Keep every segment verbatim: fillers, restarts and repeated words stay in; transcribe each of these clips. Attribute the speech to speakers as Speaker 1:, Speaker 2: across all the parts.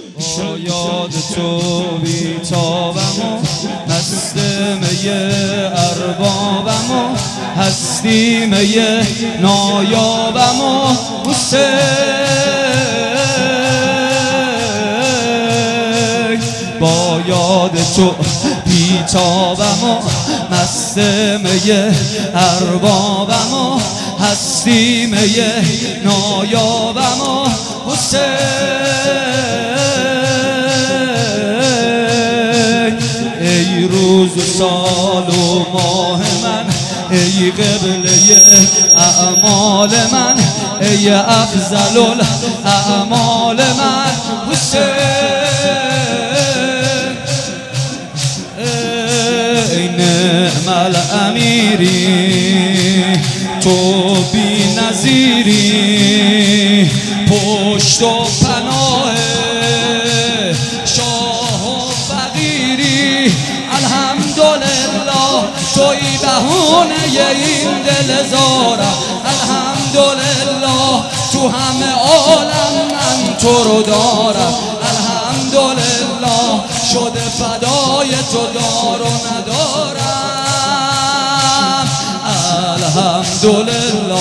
Speaker 1: با یاد تو بیتابم و مست می اربابم و هستی می نایابم و حسین با یاد تو بیتابم و مست می اربابم و هستی می نایابم و حسین ای روز و سال و ماه من ای قبله اعمال من ای افضل الاعمال من حسین ای نعم الامیری تو بی نظیری پشت و پناه شاه و فقیری الحمدلله توی بهونه این دل زارم الحمدلله تو همه عالم من تو رو دارم الحمدلله شده فدای تو دار و ندارم الحمدلله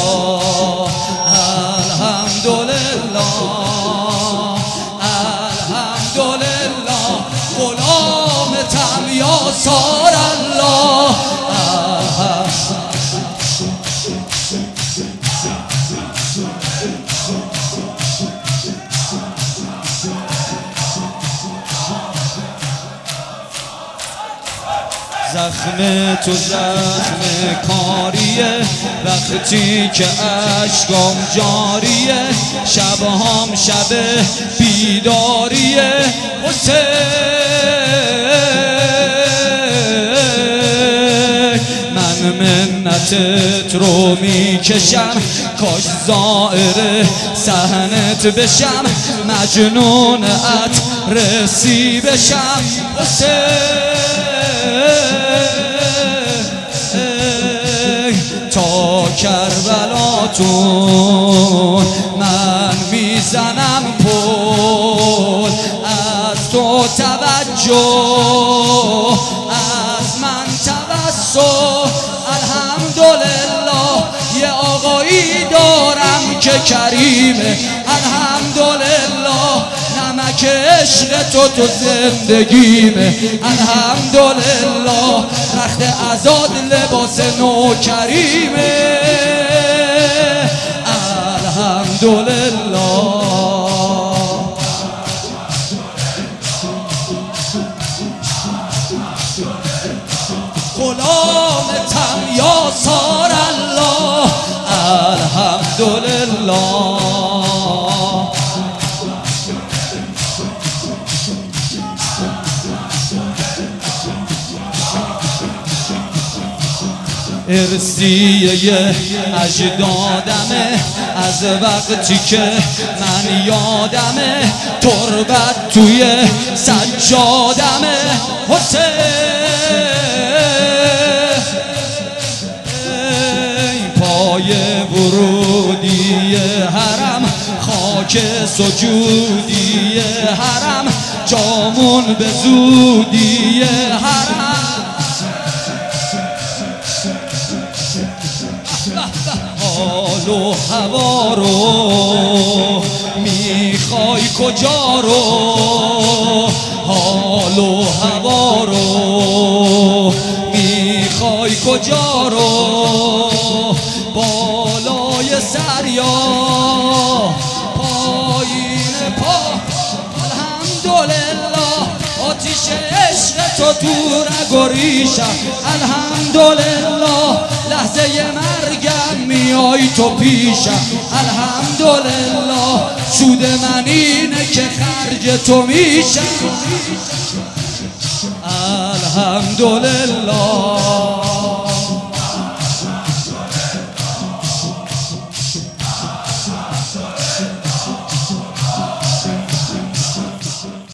Speaker 1: الحمدلله الحمدلله غلامتم یاسار الله زخم تو زخم کاریه وقتی که اشکام جاریه شبهام شب بیداریه حسین من منتت رو میکشم کاش زائر صحنت بشم مجنونت رسی بشم حسین تا کربلاتون من میزنم پل از تو توجه از من توسل الحمدلله یه آقایی دارم که کریمه الحمدلله نمک عشق تو تو زندگیمه الحمدلله رخت ازاد لباس نو کریمه الحمدلله غلامتم یاسار الله الحمدلله ارسیه اجدادمه از وقتی که من یادمه تربت توی سجادمه حسین پای ورودی حرم خاک سجودی حرم جامون به زودی حرم حال و هوا رو میخوای کجا رو حال و هوا رو میخوای کجا رو بالای سر یا پایین پا الحمدلله آتیش عشق تو تو رگ و ریشم الحمدلله لحظه مرگم میای تو پیشم الحمدلله سود من اینه که خرج تو میشم الحمدلله